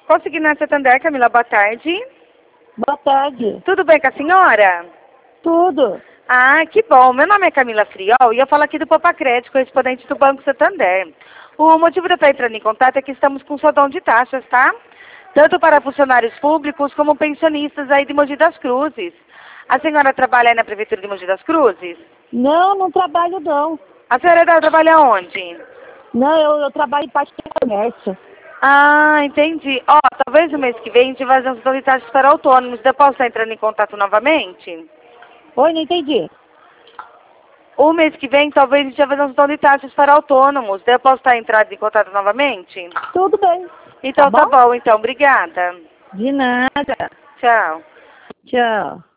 Consegui na Santander, Camila, boa tarde. Boa tarde. Tudo bem com a senhora? Tudo. Ah, que bom. Meu nome é Camila Friol e eu falo aqui do Popacred, correspondente do Banco Santander. O motivo de eu estar entrando em contato é que estamos com sodão de taxas, tá? Tanto para funcionários públicos como pensionistas aí de Mogi das Cruzes. A senhora trabalha aí na Prefeitura de Mogi das Cruzes? Não, não trabalho não. A senhora trabalha onde? Não, eu trabalho em parte de comércio. Ah, entendi. Ó, talvez no mês que vem a gente vai fazer um sodão de taxas para autônomos. Eu posso estar entrando em contato novamente? Oi, não entendi. O mês que vem, talvez a gente vai fazer um sodão de taxas para autônomos. Eu posso estar entrando em contato novamente? Tudo bem. Então tá bom, então. Obrigada. De nada. Tchau. Tchau.